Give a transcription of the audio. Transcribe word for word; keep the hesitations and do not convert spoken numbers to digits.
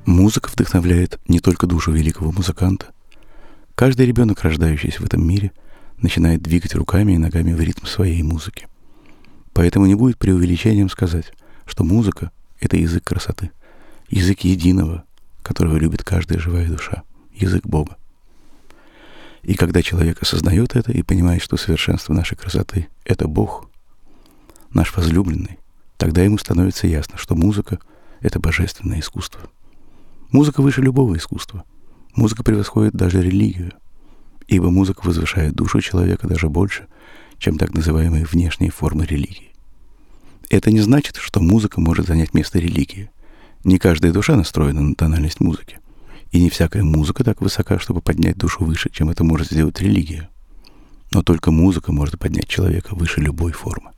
Музыка вдохновляет не только душу великого музыканта. Каждый ребенок, рождающийся в этом мире, начинает двигать руками и ногами в ритм своей музыки. Поэтому не будет преувеличением сказать, что музыка — это язык красоты, язык единого, которого любит каждая живая душа, язык Бога. И когда человек осознает это и понимает, что совершенство нашей красоты — это Бог, наш возлюбленный, тогда ему становится ясно, что музыка — это божественное искусство. Музыка выше любого искусства. Музыка превосходит даже религию, ибо музыка возвышает душу человека даже больше, чем так называемые внешние формы религии. Это не значит, что музыка может занять место религии. Не каждая душа настроена на тональность музыки, и не всякая музыка так высока, чтобы поднять душу выше, чем это может сделать религия. Но только музыка может поднять человека выше любой формы.